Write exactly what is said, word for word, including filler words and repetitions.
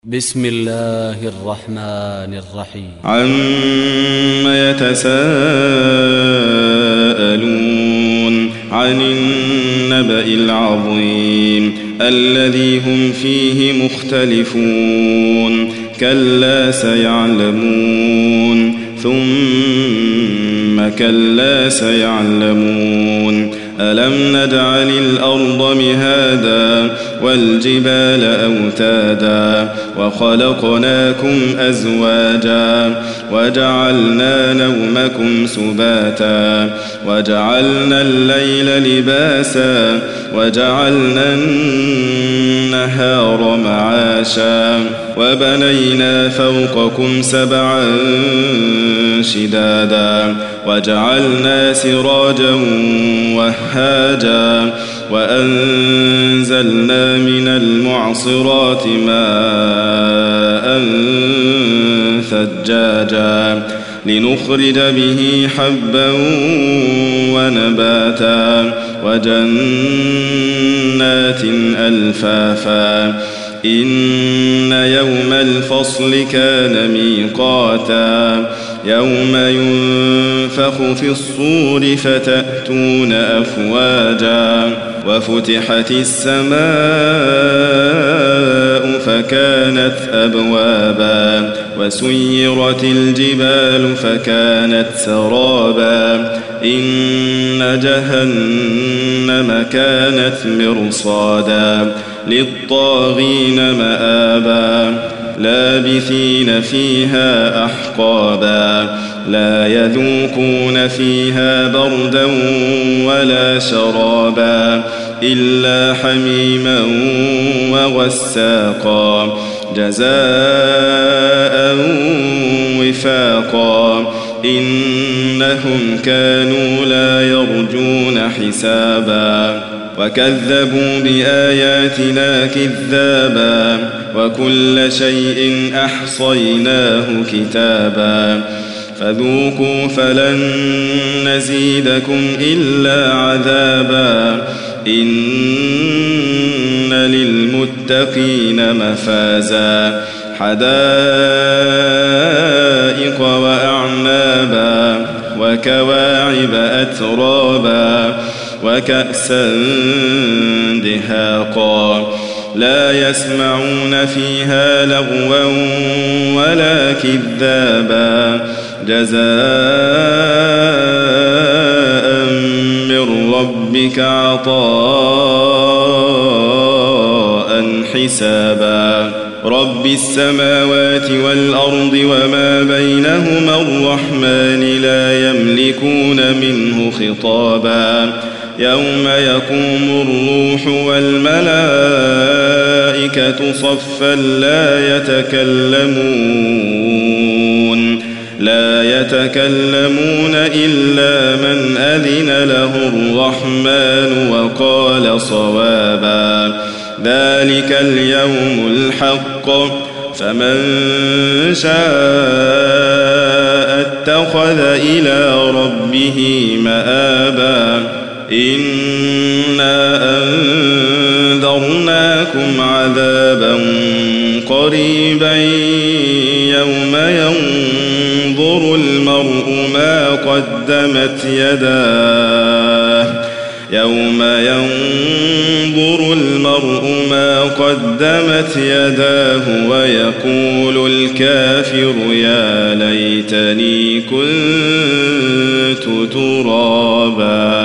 بسم الله الرحمن الرحيم. عما يتساءلون عن النبأ العظيم الذي هم فيه مختلفون كلا سيعلمون ثم كلا سيعلمون ألم نجعل الأرض مهادا والجبال أوتادا وخلقناكم أزواجا وجعلنا نومكم سباتا وجعلنا الليل لباسا وجعلنا النهار معاشا وبنينا فوقكم سبعا شدادا وجعلنا سراجا وهاجا وأنزلنا من المعصرات ماء ثجاجا لنخرج به حبا ونباتا وجنات ألفافا إن يوم الفصل كان ميقاتا يوم ينفخ في الصور فتأتون أفواجا وفتحت السماء فكانت أبوابا وسيرت الجبال فكانت سرابا إن جهنم كانت مرصادا للطاغين مآبا لابثين فيها أحقابا لا يذوقون فيها بردا ولا شرابا إلا حميما وغساقا جزاء وفاقا إنهم كانوا لا يرجون حسابا وكذبوا بآياتنا كذابا وكل شيء أحصيناه كتابا فذوقوا فلن نزيدكم إلا عذابا إن للمتقين مفازا حدائق وأعنابا وكواعب أترابا وكأسا دهاقا لا يسمعون فيها لغوا ولا كذابا جزاء من ربك عطاء حسابا رب السماوات والأرض وما بينهما الرحمن لا يملكون منه خطابا يوم يقوم الروح والملائكة صفا لا يتكلمون لا يتكلمون إلا من أذن له الرحمن وقال صوابا ذلك اليوم الحق فمن شاء اتخذ إلى ربه مآبا إنا أنذرناكم عذابا قريبا يوم ينظر المرء ما قدمت يداه يوم ينظر المرء ما قدمت يداه ويقول الكافر يا ليتني كنت ترابا.